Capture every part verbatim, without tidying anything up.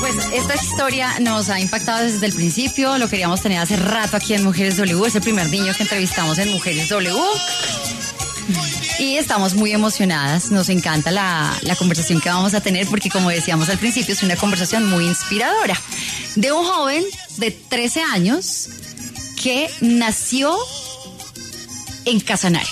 Pues esta historia nos ha impactado desde el principio, lo queríamos tener hace rato aquí en Mujeres W, es el primer niño que entrevistamos en Mujeres W. Y estamos muy emocionadas, nos encanta la, la conversación que vamos a tener porque, como decíamos al principio, es una conversación muy inspiradora de un joven de trece años que nació en Casanare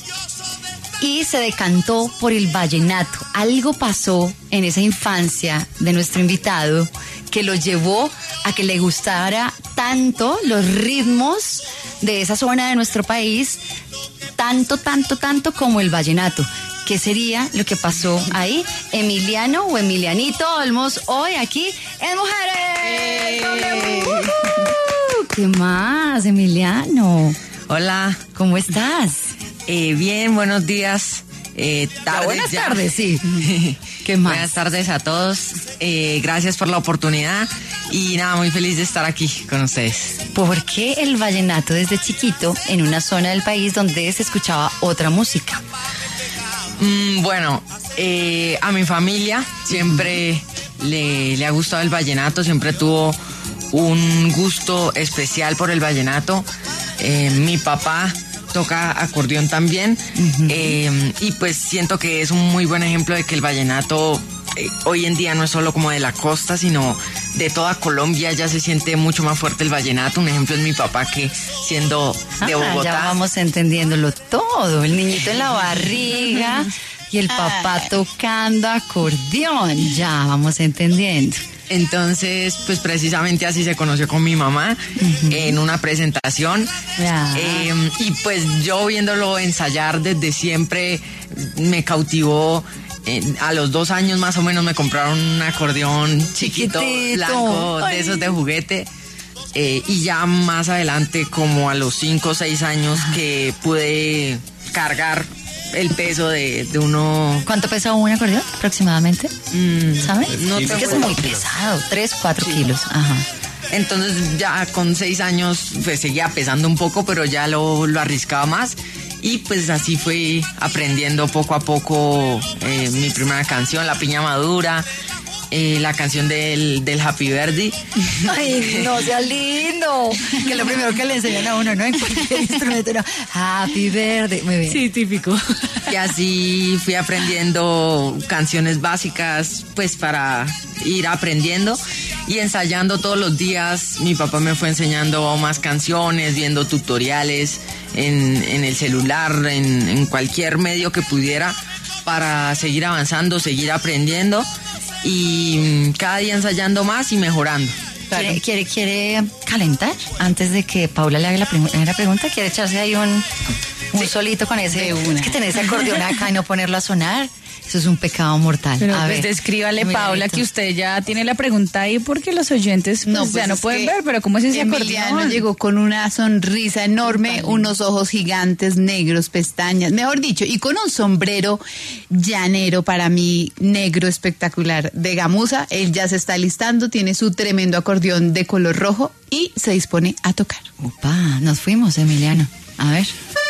y se decantó por el vallenato. Algo pasó en esa infancia de nuestro invitado que lo llevó a que le gustara tanto los ritmos de esa zona de nuestro país, tanto, tanto, tanto como el vallenato. ¿Qué sería lo que pasó ahí? Emiliano o Emilianito Olmos, hoy aquí en Mujeres. ¡Eh! Uh-huh. ¿Qué más, Emiliano? Hola. ¿Cómo estás? Eh, bien, buenos días. Eh, tardes, buenas ya. tardes, sí. ¿Qué más? Buenas tardes a todos. Eh, gracias por la oportunidad y nada, muy feliz de estar aquí con ustedes. ¿Por qué el vallenato desde chiquito en una zona del país donde se escuchaba otra música? Mm, bueno, eh, a mi familia siempre le, le ha gustado el vallenato, siempre tuvo un gusto especial por el vallenato. Eh, mi papá toca acordeón también, uh-huh. eh, y pues siento que es un muy buen ejemplo de que el vallenato eh, hoy en día no es solo como de la costa, sino de toda Colombia. Ya se siente mucho más fuerte el vallenato. Un ejemplo es mi papá, que siendo de Bogotá. Ya vamos entendiéndolo todo, el niñito en la barriga y el papá tocando acordeón, ya vamos entendiendo. Entonces, pues precisamente así se conoció con mi mamá, uh-huh. en una presentación. Yeah. Eh, y pues yo viéndolo ensayar desde siempre me cautivó. Eh, a los dos años más o menos me compraron un acordeón chiquito, chiquitito, blanco, Ay. de esos de juguete. Eh, y ya más adelante, como a los cinco o seis años, que pude cargar el peso de, de uno. ¿Cuánto pesa un acordeón aproximadamente? Mm, ¿Sabes? No es que es muy pesado, tres, cuatro sí. kilos. Ajá. Entonces ya con seis años pues seguía pesando un poco, pero ya lo, lo arriscaba más. Y pues así fui aprendiendo poco a poco eh, mi primera canción, La Piña Madura. Eh, la canción del, del Happy Birthday. Ay, no, sea lindo. Que es lo primero que le enseñan a uno, ¿no? En cualquier instrumento, ¿no? Happy Birthday. Muy bien. Sí, típico. Y así fui aprendiendo canciones básicas, pues para ir aprendiendo y ensayando todos los días. Mi papá me fue enseñando más canciones, viendo tutoriales en, en el celular, en, en cualquier medio que pudiera, para seguir avanzando, seguir aprendiendo. Y cada día ensayando más y mejorando. ¿Quiere, quiere, quiere calentar antes de que Paula le haga la primera pregunta? ¿Quiere echarse ahí un, un sí. solito con ese? Es que tener ese acordeón acá y no ponerlo a sonar. Eso es un pecado mortal. Pero a pues ver, descríbale, Paula, que usted ya tiene la pregunta ahí porque los oyentes pues, no, pues ya no pueden ver, pero ¿cómo es ese Emiliano acordeón? Llegó con una sonrisa enorme, unos ojos gigantes, negros, pestañas, mejor dicho, y con un sombrero llanero, para mí, negro espectacular, de gamuza. Él ya se está listando, tiene su tremendo acordeón de color rojo y se dispone a tocar. Opa, nos fuimos, Emiliano. A ver.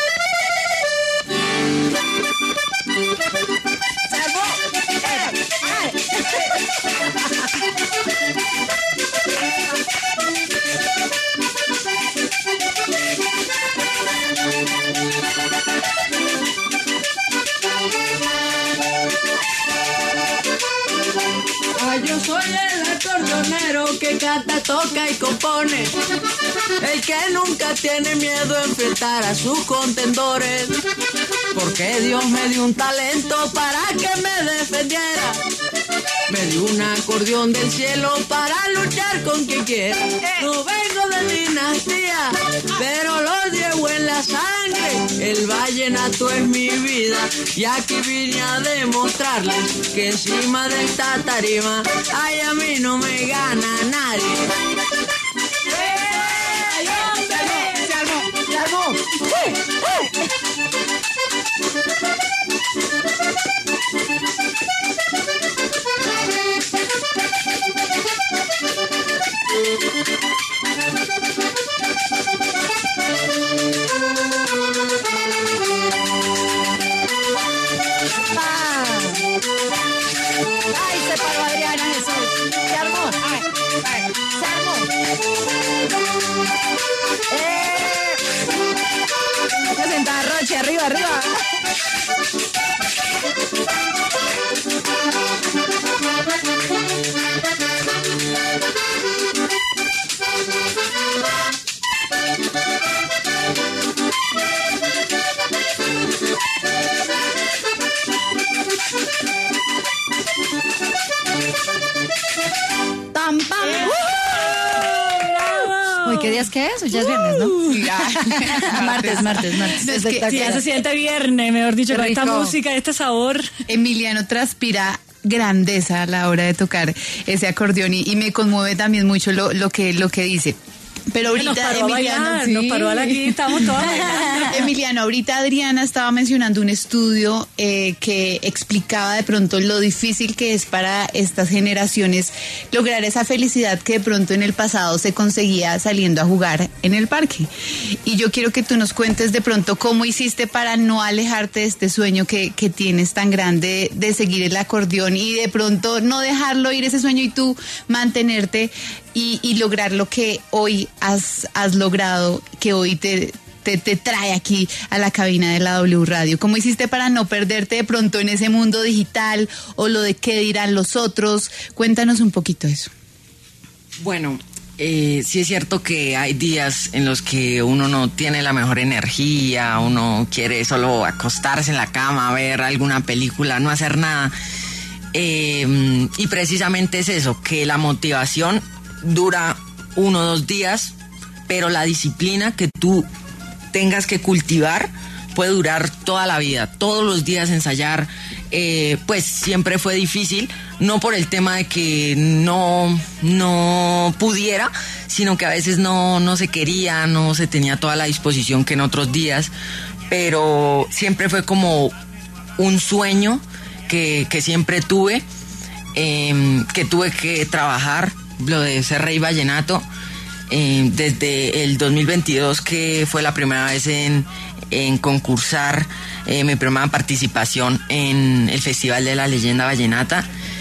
Yo soy el acordeonero que canta, toca y compone, el que nunca tiene miedo a enfrentar a sus contendores, porque Dios me dio un talento para que me defendiera, me dio un acordeón del cielo para luchar con quien quiera. No vengo de dinastía, pero lo llevo en la sangre, el vallenato es mi vida y aquí vine a demostrarles que encima de esta tarima, ay, a mí no me gana nadie. ¡Eh! ¡Se armó! ¡Se armó! ¡Eh! ¡Eh! ¡Ay, se paró Adriana Jesús! ¡Se armó! ¡Ay! ¡Pam, pam! Hoy, ¿qué día es que es? Hoy ya es viernes, ¿no? martes, martes, martes. No, es que Sí, ya se siente viernes, mejor dicho, Qué con esta rico. música, este sabor. Emiliano transpira grandeza a la hora de tocar ese acordeón y, y me conmueve también mucho lo, lo que lo que dice. Pero ahorita Nos paró a Emiliano, bailar, sí. nos paró a la- aquí, estamos todas bailando. Emiliano, ahorita Adriana estaba mencionando un estudio eh, que explicaba de pronto lo difícil que es para estas generaciones lograr esa felicidad que de pronto en el pasado se conseguía saliendo a jugar en el parque. Y yo quiero que tú nos cuentes de pronto cómo hiciste para no alejarte de este sueño que, que tienes tan grande de seguir el acordeón y de pronto no dejarlo ir ese sueño y tú mantenerte y, y lograr lo que hoy has, has logrado, que hoy te, te, te trae aquí a la cabina de la W Radio. ¿Cómo hiciste para no perderte de pronto en ese mundo digital o lo de qué dirán los otros? Cuéntanos un poquito eso. Bueno, eh, sí es cierto que hay días en los que uno no tiene la mejor energía, uno quiere solo acostarse en la cama, ver alguna película, no hacer nada. Eh, y precisamente es eso, que la motivación dura uno o dos días, pero la disciplina que tú tengas que cultivar puede durar toda la vida, todos los días ensayar. Eh, pues siempre fue difícil, no por el tema de que no, no pudiera, sino que a veces no, no se quería, no se tenía toda la disposición que en otros días, pero siempre fue como un sueño que, que siempre tuve, eh, que tuve que trabajar, lo de ser rey vallenato, eh, desde el dos mil veintidós, que fue la primera vez en, en concursar, eh, mi primera participación en el Festival de la Leyenda Vallenata.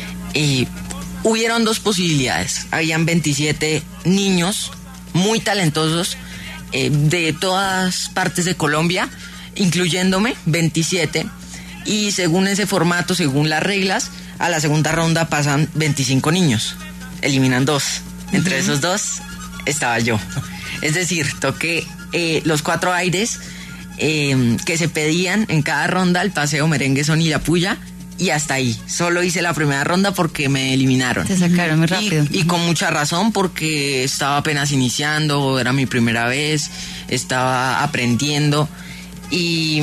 Y hubieron dos posibilidades, habían veintisiete niños muy talentosos, eh, de todas partes de Colombia, incluyéndome, veintisiete, y según ese formato, según las reglas, a la segunda ronda pasan veinticinco niños, eliminan dos, entre uh-huh. esos dos estaba yo, es decir, toqué eh, los cuatro aires eh, que se pedían en cada ronda, el paseo, merengue, son y la puya, y hasta ahí, solo hice la primera ronda porque me eliminaron. Te sacaron muy rápido. Y, y con mucha razón, porque estaba apenas iniciando, era mi primera vez, estaba aprendiendo, y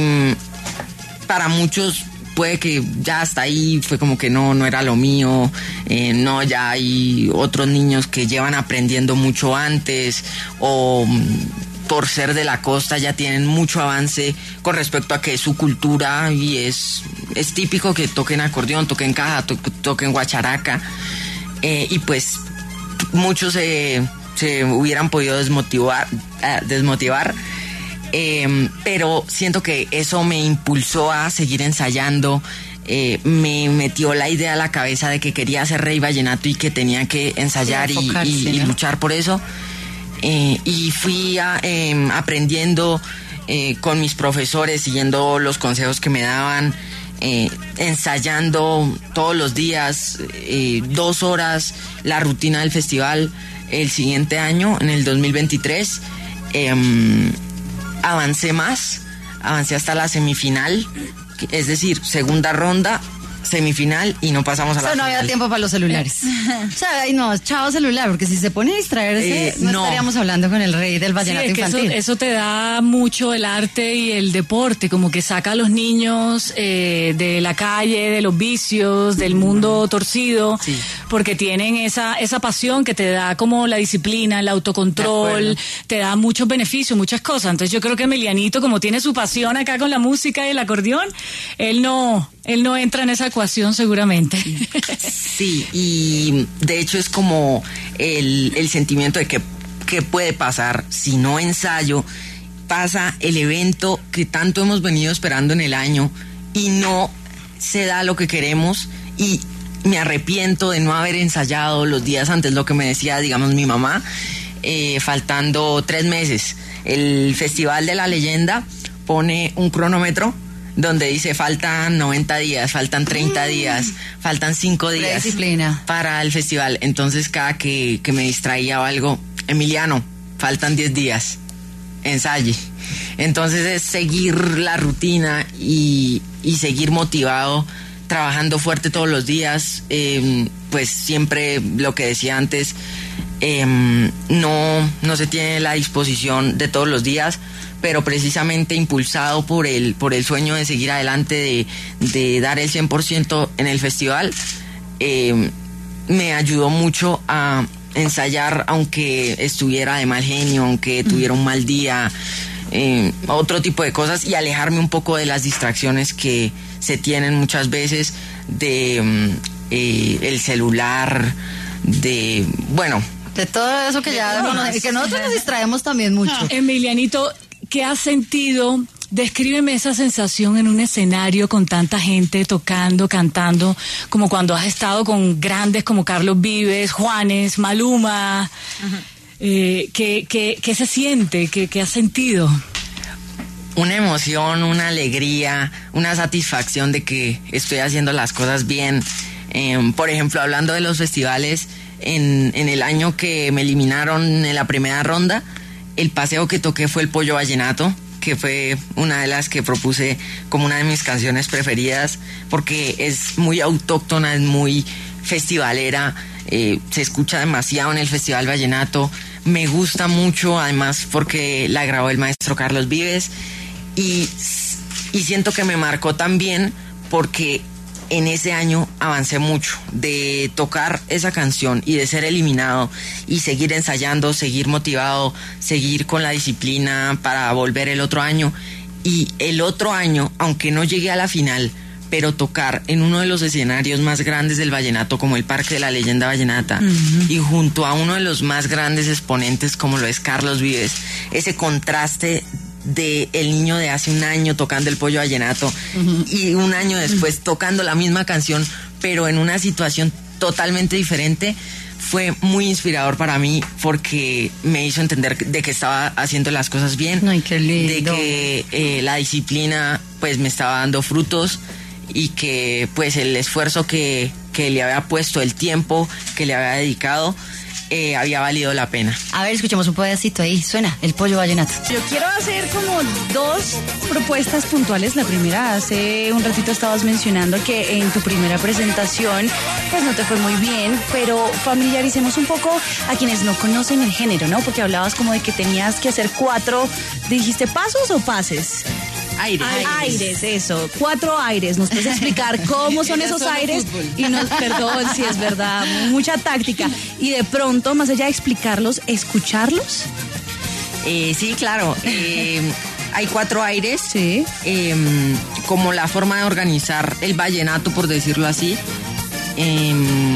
para muchos puede que ya hasta ahí fue como que no, no era lo mío, eh, no, ya hay otros niños que llevan aprendiendo mucho antes, o por ser de la costa ya tienen mucho avance con respecto a que es su cultura, y es, es típico que toquen acordeón, toquen caja, to, toquen guacharaca, eh, y pues muchos se, se hubieran podido desmotivar, eh, desmotivar. Eh, pero siento que eso me impulsó a seguir ensayando, eh, me metió la idea a la cabeza de que quería ser rey vallenato y que tenía que ensayar y, y, y luchar por eso, eh, y fui a, eh, aprendiendo eh, con mis profesores, siguiendo los consejos que me daban, eh, ensayando todos los días, eh, dos horas, la rutina del festival. El siguiente año, en el dos mil veintitrés, eh, avancé más, avancé hasta la semifinal, es decir, segunda ronda, semifinal, y no pasamos a la o sea, no final. había tiempo para los celulares. O sea, ay, no, chao celular, porque si se pone a distraerse, Eh, no, no. estaríamos hablando con el rey del vallenato Sí, es que infantil. eso, eso te da mucho el arte y el deporte, como que saca a los niños eh, de la calle, de los vicios, del mundo torcido, Sí. porque tienen esa esa pasión que te da como la disciplina, el autocontrol, te da muchos beneficios, muchas cosas. Entonces yo creo que Emilianito, como tiene su pasión acá con la música y el acordeón, él no, él no entra en esa ecuación seguramente. Sí, y de hecho es como el, el sentimiento de que qué puede pasar si no ensayo, pasa el evento que tanto hemos venido esperando en el año y no se da lo que queremos, y me arrepiento de no haber ensayado los días antes, lo que me decía, digamos, mi mamá, eh, faltando tres meses. El Festival de la Leyenda pone un cronómetro donde dice faltan noventa días, faltan treinta días, faltan cinco días disciplina para el festival. Entonces cada que, que me distraía o algo, Emiliano, faltan diez días, ensaye. Entonces es seguir la rutina y, y seguir motivado, trabajando fuerte todos los días. Eh, pues siempre lo que decía antes, eh, no, no se tiene la disposición de todos los días, pero precisamente impulsado por el, por el sueño de seguir adelante, de, de dar el cien por ciento en el festival, eh, me ayudó mucho a ensayar aunque estuviera de mal genio, aunque tuviera un mal día, eh, otro tipo de cosas, y alejarme un poco de las distracciones que se tienen muchas veces, de eh, el celular, de, bueno... De todo eso que ya no, que nosotros nos distraemos también mucho. Emilianito, ¿qué has sentido? Descríbeme esa sensación en un escenario con tanta gente tocando, cantando, como cuando has estado con grandes como Carlos Vives, Juanes, Maluma. Uh-huh. eh, ¿qué, qué, ¿Qué se siente? ¿Qué, qué has sentido? Una emoción, una alegría, una satisfacción de que estoy haciendo las cosas bien. Eh, por ejemplo, hablando de los festivales, en, en el año que me eliminaron en la primera ronda, el paseo que toqué fue el Pollo Vallenato, que fue una de las que propuse como una de mis canciones preferidas, porque es muy autóctona, es muy festivalera, eh, se escucha demasiado en el Festival Vallenato, me gusta mucho, además porque la grabó el maestro Carlos Vives, y, y siento que me marcó también porque en ese año avancé mucho, de tocar esa canción y de ser eliminado y seguir ensayando, seguir motivado, seguir con la disciplina para volver el otro año. Y el otro año, aunque no llegué a la final, pero tocar en uno de los escenarios más grandes del vallenato, como el Parque de la Leyenda Vallenata, uh-huh. y junto a uno de los más grandes exponentes como lo es Carlos Vives, ese contraste de el niño de hace un año tocando el Pollo Vallenato, uh-huh. y un año después uh-huh. tocando la misma canción, pero en una situación totalmente diferente, fue muy inspirador para mí, porque me hizo entender de que estaba haciendo las cosas bien. Ay, qué lindo. De que eh, la disciplina pues me estaba dando frutos, y que pues el esfuerzo que, que le había puesto, el tiempo que le había dedicado, Eh, había valido la pena. A ver, escuchemos un pedacito ahí. Suena el Pollo Vallenato. Yo quiero hacer como dos propuestas puntuales. La primera, hace un ratito estabas mencionando que en tu primera presentación pues no te fue muy bien, pero familiaricemos un poco a quienes no conocen el género, ¿no? Porque hablabas como de que tenías que hacer cuatro, ¿dijiste pasos o pases? Aires. Aires, eso. Cuatro aires. ¿Nos puedes explicar cómo son esos aires? Y nos, perdón, si es verdad, mucha táctica. Y de pronto, más allá de explicarlos, ¿escucharlos? Eh, sí, claro. Eh, hay cuatro aires. Sí. Eh, como la forma de organizar el vallenato, por decirlo así. Eh,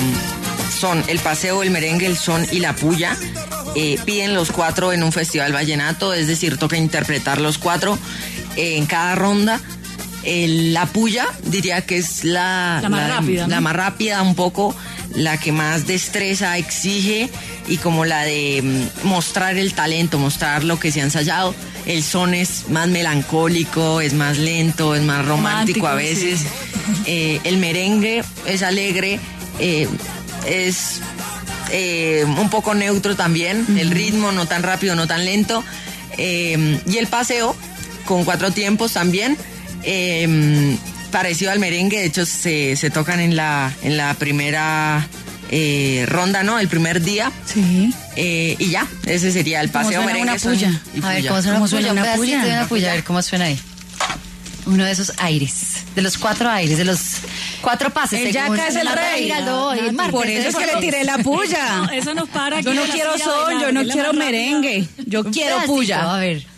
son el paseo, el merengue, el son y la puya. Eh, piden los cuatro en un festival vallenato, es decir, toca interpretar los cuatro en cada ronda. El, la puya diría que es la, la más la, rápida, la ¿no? más rápida un poco, la que más destreza exige, y como la de mm, mostrar el talento, mostrar lo que se ha ensayado. El son es más melancólico, es más lento, es más romántico, romántico a veces. Sí. Eh, el merengue es alegre, eh, es eh, un poco neutro también, uh-huh. el ritmo no tan rápido, no tan lento. Eh, y el paseo con cuatro tiempos también, eh, parecido al merengue. De hecho se, se tocan en la, en la primera eh, ronda, ¿no? El primer día. Sí. Eh, y ya, ese sería el paseo, merengue, una puya? Y a ver, puya. ¿cómo suena, ¿Cómo una, suena puya? una Un puya? pedacito de una puya, a ver cómo suena ahí. Uno de esos aires, de los cuatro aires, de los cuatro pases. El Yaca es el rey. Por eso es que le tiré la puya. No, eso nos para. Yo no quiero son, yo no quiero merengue. Yo quiero puya. A ver.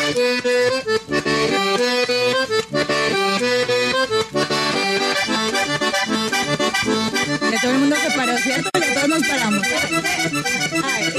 Ya todo el mundo se paró, ¿cierto? Ya todos nos paramos. Ay.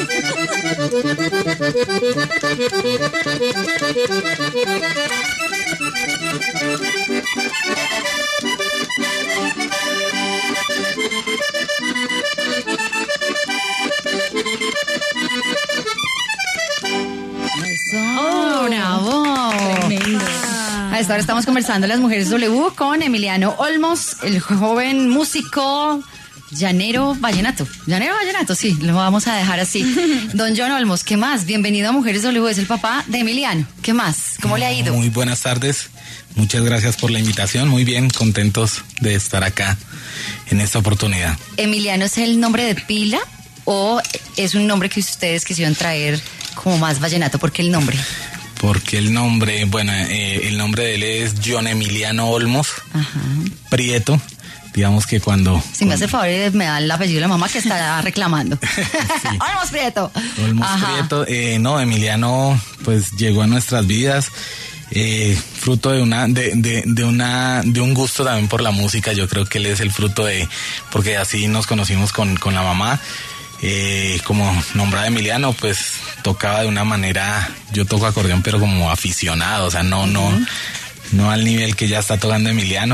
¡Oh, bravo! Tremendo. A esta hora estamos conversando las mujeres W con Emiliano Olmos, el joven músico llanero vallenato. Llanero vallenato, sí, lo vamos a dejar así. Don John Olmos, ¿qué más? Bienvenido a Mujeres W, es el papá de Emiliano. ¿Qué más? ¿Cómo le ha ido? Muy buenas tardes, muchas gracias por la invitación, muy bien, contentos de estar acá en esta oportunidad. ¿Emiliano es el nombre de pila o es un nombre que ustedes quisieron traer como más vallenato? ¿Por qué el nombre? Porque el nombre, bueno, eh, el nombre de él es John Emiliano Olmos. Ajá. Prieto. Digamos que cuando... Si me hace el favor, me da el apellido de la mamá que está reclamando. Sí. Olmos Prieto. Olmos Ajá. Prieto. Eh, no, Emiliano pues llegó a nuestras vidas eh, fruto de una de, de, de una de un gusto también por la música. Yo creo que él es el fruto de... Porque así nos conocimos con, con la mamá. Eh, como nombrada Emiliano, pues tocaba de una manera, yo toco acordeón pero como aficionado, o sea, no, uh-huh. no, no al nivel que ya está tocando Emiliano.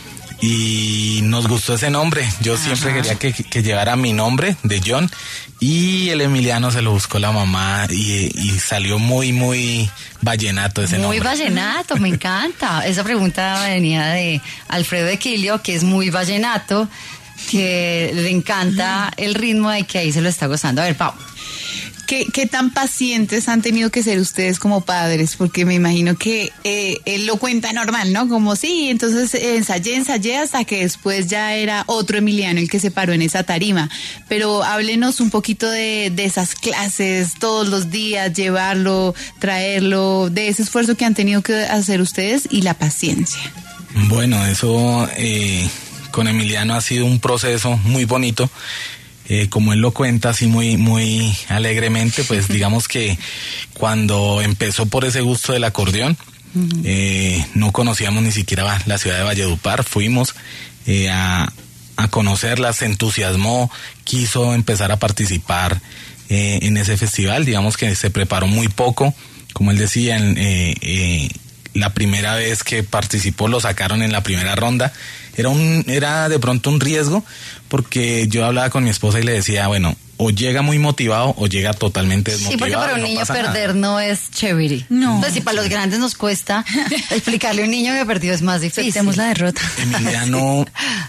Y nos gustó ese nombre, yo Ajá. siempre quería que, que llevara mi nombre de John, y el Emiliano se lo buscó la mamá y, y salió muy, muy vallenato ese muy nombre. Muy vallenato, me encanta. Esa pregunta venía de Alfredo Equilio, que es muy vallenato, que le encanta el ritmo y que ahí se lo está gozando. A ver, Pau. ¿Qué, ¿Qué tan pacientes han tenido que ser ustedes como padres? Porque me imagino que eh, él lo cuenta normal, ¿no? Como sí, entonces eh, ensayé, ensayé hasta que después ya era otro Emiliano el que se paró en esa tarima. Pero háblenos un poquito de, de esas clases, todos los días, llevarlo, traerlo, de ese esfuerzo que han tenido que hacer ustedes y la paciencia. Bueno, eso... Eh... con Emiliano ha sido un proceso muy bonito, eh, como él lo cuenta así muy muy alegremente, pues digamos que cuando empezó por ese gusto del acordeón, uh-huh. eh, no conocíamos ni siquiera la ciudad de Valledupar, fuimos eh, a, a conocerla, se entusiasmó, quiso empezar a participar eh, en ese festival, digamos que se preparó muy poco, como él decía, en, eh, eh, la primera vez que participó lo sacaron en la primera ronda. Era un, era de pronto un riesgo, porque yo hablaba con mi esposa y le decía, bueno, o llega muy motivado o llega totalmente desmotivado. Sí, porque para un no niño perder nada. No es chévere. No. Entonces, si para los grandes nos cuesta, explicarle a un niño que perdió es más difícil. Aceptemos la derrota. Emiliano,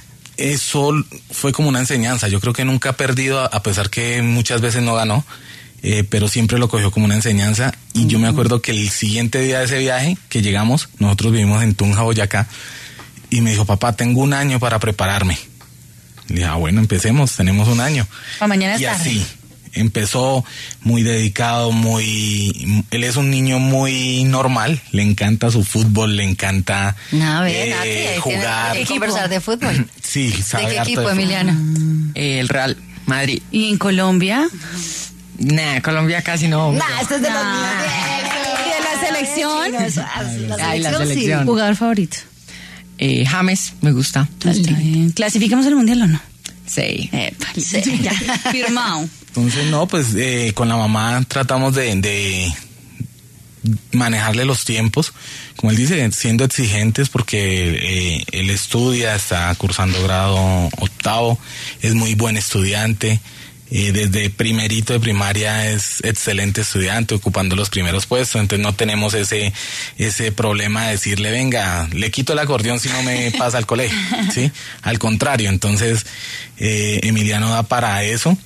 eso fue como una enseñanza. Yo creo que nunca ha perdido, a pesar que muchas veces no ganó. Eh, pero siempre lo cogió como una enseñanza, y uh-huh. yo me acuerdo que el siguiente día de ese viaje que llegamos, nosotros vivimos en Tunja, Boyacá, y me dijo, papá, tengo un año para prepararme. Le dije, ah, bueno, empecemos, tenemos un año. Para mañana es y tarde. Así, empezó muy dedicado, muy... Él es un niño muy normal, le encanta su fútbol, le encanta no, ver, eh, Nati, jugar. Hay que conversar de fútbol. Sí, sabe ¿De qué harto equipo, de Emiliano? Eh, el Real Madrid. ¿Y en Colombia? Nah, Colombia casi no. Nah, este es de los Nah. míos. ¿Y de la selección? La Ay, la selección, sí. selección. ¿Jugador favorito? Eh, James, me gusta. Está bien. ¿Clasificamos al mundial o no? Sí. Epa, sí. Ya, firmado. Entonces, no, pues eh, con la mamá tratamos de, de manejarle los tiempos, como él dice, siendo exigentes, porque eh, él estudia, está cursando grado octavo, es muy buen estudiante. Eh, desde primerito de primaria es excelente estudiante, ocupando los primeros puestos, entonces no tenemos ese ese problema de decirle, venga, le quito el acordeón si no me pasa al colegio, ¿sí? Al contrario, entonces eh, Emiliano da para eso,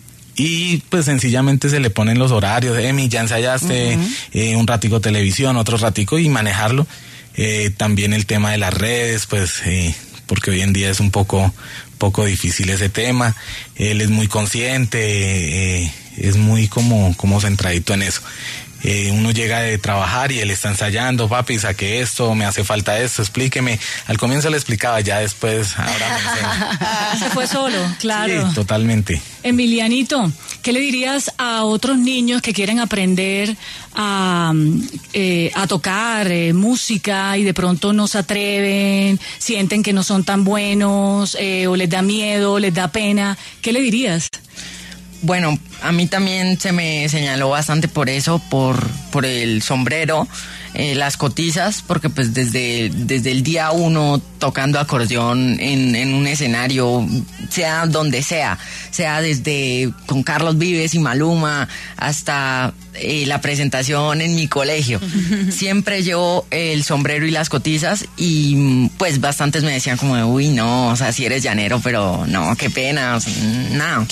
y pues sencillamente se le ponen los horarios, Emi, ya ensayaste, uh-huh. eh, un ratico televisión, otro ratico, y manejarlo. Eh, también el tema de las redes, pues eh, porque hoy en día es un poco poco difícil ese tema. Él es muy consciente, eh, es muy como, como centradito en eso. eh, uno llega de trabajar y él está ensayando, papi, saqué esto, me hace falta esto, explíqueme. Al comienzo le explicaba, ya después, ahora me enseña. Se fue solo, claro. Sí, totalmente. Emilianito, ¿qué le dirías a otros niños que quieren aprender a, eh, a tocar eh, música y de pronto no se atreven, sienten que no son tan buenos eh, o les da miedo, les da pena? ¿Qué le dirías? Bueno, a mí también se me señaló bastante por eso, por, por el sombrero, eh, las cotizas, porque pues desde, desde el día uno tocando acordeón en, en un escenario, sea donde sea, sea desde con Carlos Vives y Maluma hasta eh, la presentación en mi colegio, siempre llevo el sombrero y las cotizas y pues bastantes me decían como de, uy no, o sea, si eres llanero, pero no, qué pena, o sea, no.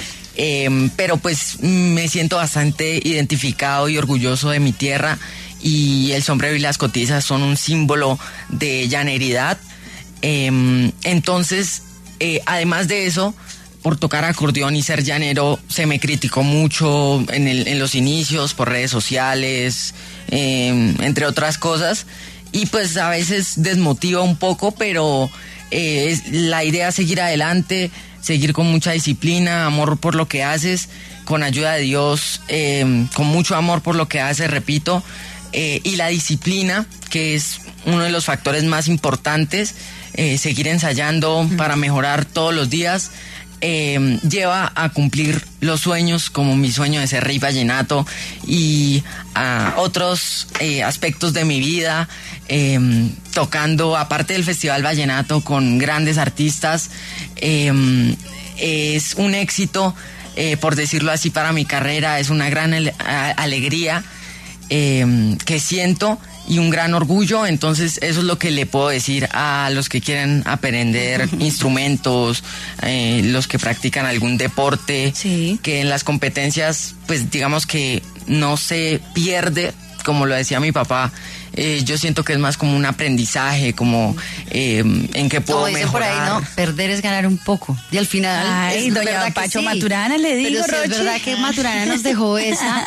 Eh, pero pues me siento bastante identificado y orgulloso de mi tierra y el sombrero y las cotizas son un símbolo de llaneridad. Eh, entonces, eh, además de eso, por tocar acordeón y ser llanero, se me criticó mucho en, el, en los inicios por redes sociales, eh, entre otras cosas, y pues a veces desmotiva un poco, pero eh, es, la idea es seguir adelante, seguir con mucha disciplina, amor por lo que haces, con ayuda de Dios, eh, con mucho amor por lo que haces, repito, eh, y la disciplina, que es uno de los factores más importantes, eh, seguir ensayando para mejorar todos los días, eh, lleva a cumplir los sueños, como mi sueño de ser rey vallenato y a otros eh, aspectos de mi vida, eh, tocando, aparte del Festival Vallenato, con grandes artistas. Eh, es un éxito, eh, por decirlo así, para mi carrera, es una gran ale- a- alegría eh, que siento y un gran orgullo. Entonces eso es lo que le puedo decir a los que quieren aprender instrumentos, eh, los que practican algún deporte, Sí. que en las competencias pues digamos que no se pierde, como lo decía mi papá. Eh, yo siento que es más como un aprendizaje, como eh, en qué puedo Como dicen por mejorar. ahí, no, perder es ganar un poco. Y al final, Ay, es doña verdad que Pacho sí. Maturana, le digo, Pero sí, es Rochi. verdad que Maturana nos dejó esa.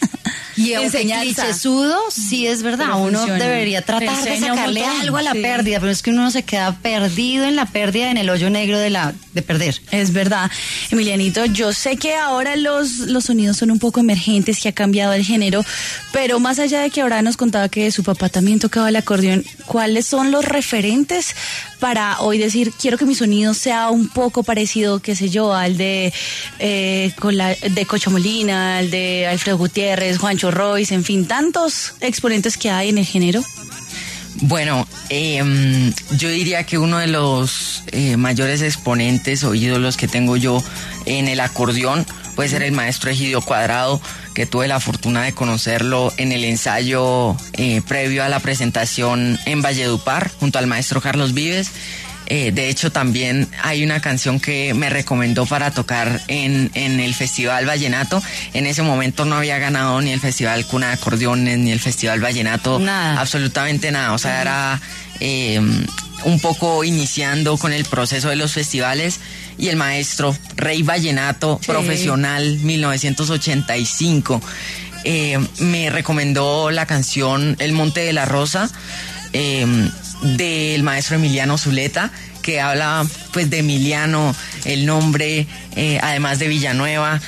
Y aunque Enseñanza. clichésudo, sí es verdad, Pero uno funciona. debería tratar Te de enseña un sacarle montón, algo a la sí. pérdida, pero es que uno se queda perdido en la pérdida, en el hoyo negro de la de perder. Es verdad. Emilianito, yo sé que ahora los, los sonidos son un poco emergentes, que ha cambiado el género, pero más allá de que ahora nos contaba que su papá también tocaba el acordeón, ¿cuáles son los referentes para hoy decir, quiero que mi sonido sea un poco parecido, qué sé yo, al de, eh, con la, de Cocho Molina, al de Alfredo Gutiérrez, Juancho Royce, en fin, tantos exponentes que hay en el género? Bueno, eh, yo diría que uno de los eh, mayores exponentes o ídolos que tengo yo en el acordeón puede ser el maestro Egidio Cuadrado, que tuve la fortuna de conocerlo en el ensayo eh, previo a la presentación en Valledupar, junto al maestro Carlos Vives. Eh, de hecho, también hay una canción que me recomendó para tocar en, en el Festival Vallenato. En ese momento no había ganado ni el Festival Cuna de Acordeones, ni el Festival Vallenato. Nada. Absolutamente nada. O sea, era eh, un poco iniciando con el proceso de los festivales. Y el maestro, Rey Vallenato, Sí. profesional, mil novecientos ochenta y cinco, eh, me recomendó la canción El Monte de la Rosa, eh, del maestro Emiliano Zuleta, que habla pues de Emiliano, el nombre, eh, además de Villanueva.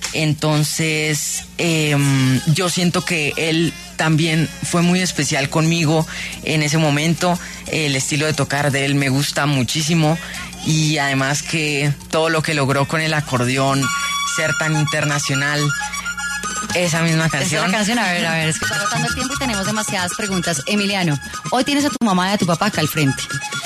Entonces eh, yo siento que él también fue muy especial conmigo en ese momento. El estilo de tocar de él me gusta muchísimo y además que todo lo que logró con el acordeón, ser tan internacional. Esa misma Esa es canción. la canción, a ver, a ver, es que está agotando el tiempo y tenemos demasiadas preguntas. Emiliano, hoy tienes a tu mamá y a tu papá acá al frente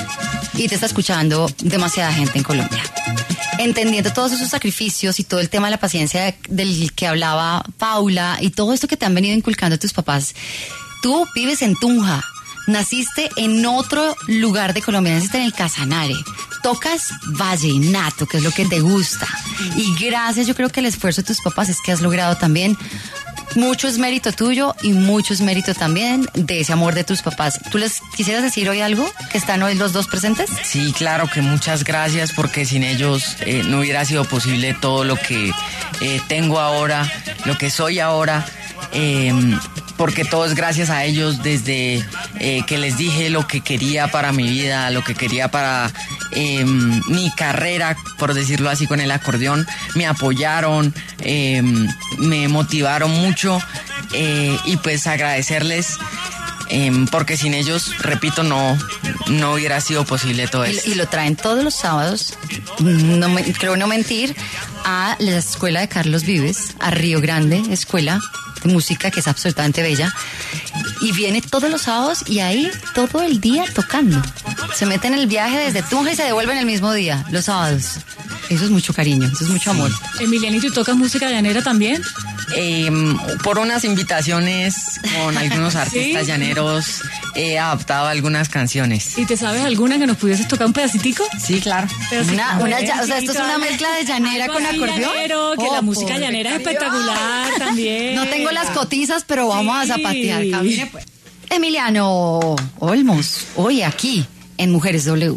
y te está escuchando demasiada gente en Colombia. Entendiendo todos esos sacrificios y todo el tema de la paciencia de- del que hablaba Paula y todo esto que te han venido inculcando tus papás, tú vives en Tunja, naciste en otro lugar de Colombia, naciste en el Casanare, tocas vallenato, que es lo que te gusta, y gracias, yo creo que el esfuerzo de tus papás es que has logrado también. Mucho es mérito tuyo y mucho es mérito también de ese amor de tus papás. ¿Tú les quisieras decir hoy algo? ¿Que están hoy los dos presentes? Sí, claro que muchas gracias, porque sin ellos eh, no hubiera sido posible todo lo que eh, tengo ahora, lo que soy ahora. eh, porque todo es gracias a ellos, desde eh, que les dije lo que quería para mi vida, lo que quería para eh, mi carrera, por decirlo así, con el acordeón. Me apoyaron, eh, me motivaron mucho, eh, y pues agradecerles, eh, porque sin ellos, repito, no, no hubiera sido posible todo Y, esto. y lo traen todos los sábados, no me, creo no mentir, a la escuela de Carlos Vives, a Río Grande, escuela de música que es absolutamente bella, y viene todos los sábados y ahí todo el día tocando. Se mete en el viaje desde Tunja y se devuelve en el mismo día, los sábados. Eso es mucho cariño, eso es mucho amor. Emilianito, ¿y tocas música llanera también? Eh, por unas invitaciones con algunos artistas ¿Sí? llaneros he adaptado algunas canciones. ¿Y te sabes alguna que nos pudieses tocar un pedacitico? Sí, claro. Una, una ya- o sea, esto es una mezcla de llanera Algo con así acordeón. llanero, que la Oh, música pobre llanera es Camila. espectacular también. No tengo las cotizas, pero vamos a Sí. zapatear. Camine, pues. Emiliano Olmos, hoy aquí en Mujeres W.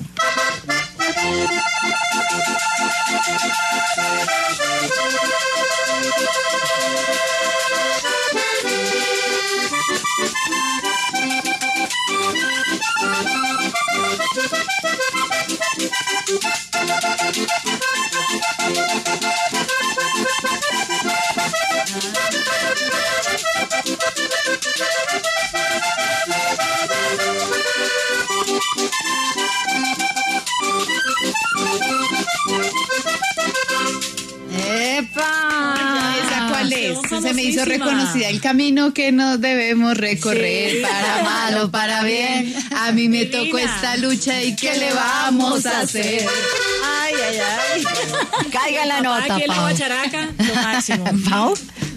¡Epa! ¿Esa cuál es? canción Se me hizo famosísima. reconocida. El camino que nos debemos recorrer, Sí. para mal o para bien. A mí me Divina. tocó esta lucha y ¿qué le vamos a hacer? Ay, ay, ay. Caiga la nota, Aquí en la Pau. guacharaca, lo máximo. Pau.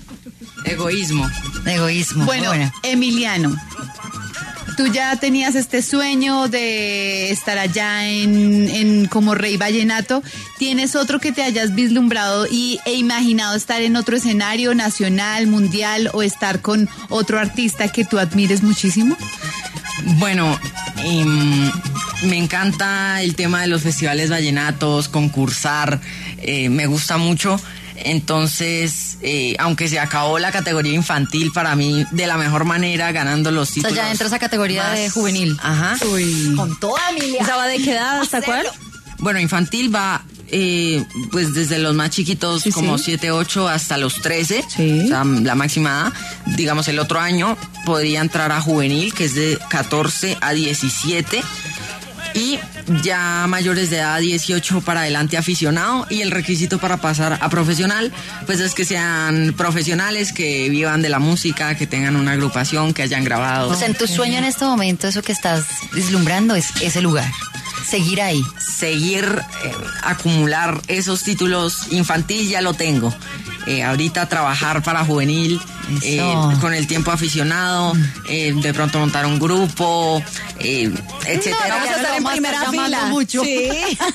Egoísmo. Egoísmo. Bueno, Bueno, Emiliano, tú ya tenías este sueño de estar allá en, en como rey vallenato. ¿Tienes otro que te hayas vislumbrado y, e imaginado estar en otro escenario nacional, mundial, o estar con otro artista que tú admires muchísimo? Bueno, em, me encanta el tema de los festivales vallenatos, concursar, eh, me gusta mucho. Entonces, eh, aunque se acabó la categoría infantil, para mí, de la mejor manera, ganando los o sea, títulos. ya entra esa categoría más- de juvenil. Ajá. Con toda Emilia. ¿Esa va de qué edad? ¿Hasta cuál? Bueno, infantil va eh, pues desde los más chiquitos, Sí, como sí. siete, ocho, hasta los trece. Sí. O sea, la máxima edad. Digamos, el otro año podría entrar a juvenil, que es de catorce a diecisiete. Y ya mayores de edad, dieciocho para adelante, aficionado. Y el requisito para pasar a profesional, pues es que sean profesionales, que vivan de la música, que tengan una agrupación, que hayan grabado. O sea, en tu sueño en este momento, eso que estás vislumbrando es ese lugar. Seguir ahí. Seguir, eh, acumular esos títulos. Infantil ya lo tengo. Eh, ahorita trabajar para juvenil, eh, Eso. con el tiempo aficionado, eh, de pronto montar un grupo, eh, etcétera. Vamos a estar en primera fila. Mucho. Sí.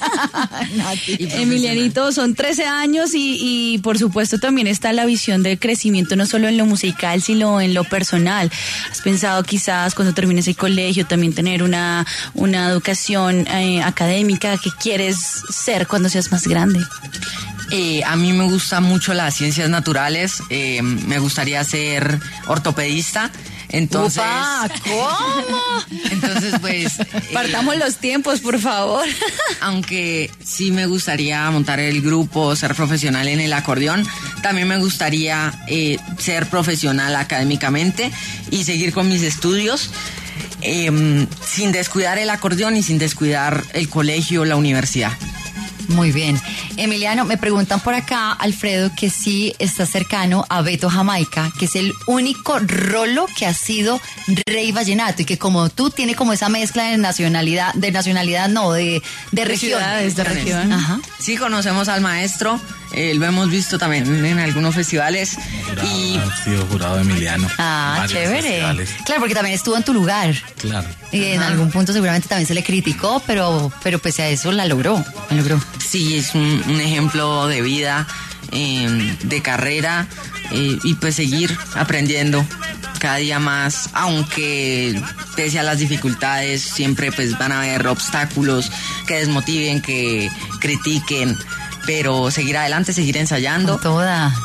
Y profesional. Emilianito, son trece años y, y por supuesto también está la visión de crecimiento no solo en lo musical, sino en lo personal. ¿Has pensado quizás cuando termines el colegio también tener una, una educación eh, académica que quieres ser cuando seas más grande? Eh, a mí me gustan mucho las ciencias naturales, eh, me gustaría ser ortopedista, entonces... Upa, ¿cómo? Entonces, pues... eh, Partamos los tiempos, por favor. aunque sí me gustaría montar el grupo, ser profesional en el acordeón, también me gustaría eh, ser profesional académicamente y seguir con mis estudios, eh, sin descuidar el acordeón y sin descuidar el colegio, la universidad. Muy bien. Emiliano, me preguntan por acá, Alfredo, que sí está cercano a Beto Jamaica, que es el único rolo que ha sido rey vallenato y que como tú tiene como esa mezcla de nacionalidad, de nacionalidad no, de, de región. ciudades, de región. Ajá. Sí, conocemos al maestro, eh, lo hemos visto también en algunos festivales y He sido jurado de Emiliano. Ah, en varios chévere. festivales. Claro, porque también estuvo en tu lugar. Claro. Y en algún punto seguramente también se le criticó, pero, pero pese a eso la logró, la logró. sí, es un, un ejemplo de vida, eh, de carrera, eh, y pues seguir aprendiendo cada día más, aunque pese a las dificultades siempre pues van a haber obstáculos que desmotiven, que critiquen, pero seguir adelante, seguir ensayando. Con toda.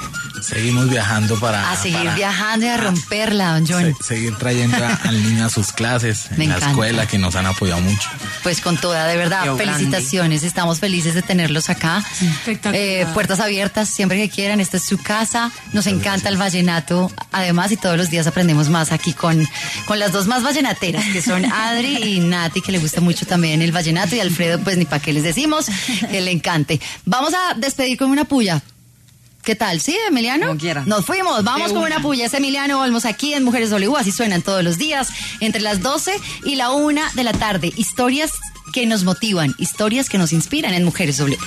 seguimos viajando para... A seguir para- viajando y a romperla, don John. Se- seguir trayendo a- al niño a sus clases, Me en la encanta. escuela, que nos han apoyado mucho. Pues con toda, de verdad, Río felicitaciones. Estamos felices de tenerlos acá. Espectacular. Eh, puertas abiertas, siempre que quieran. Esta es su casa. Nos encanta el vallenato. Además, y todos los días aprendemos más aquí con, con las dos más vallenateras, que son Adri y Nati, que le gusta mucho también el vallenato. Y Alfredo, pues ni para qué les decimos, que le encante. Vamos a despedir con una puya. ¿Qué tal? ¿Sí, Emiliano? Como quiera. Nos fuimos, vamos De con una. una puya. Es Emiliano Olmos aquí en Mujeres W, así suenan todos los días, entre las doce y la una de la tarde. Historias que nos motivan, historias que nos inspiran en Mujeres W.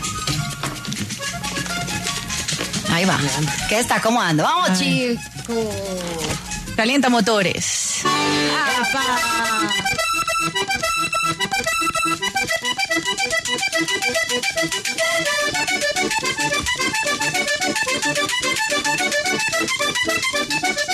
Ahí va. ¿Qué está acomodando? Vamos, chicos. Calienta motores. Thank you.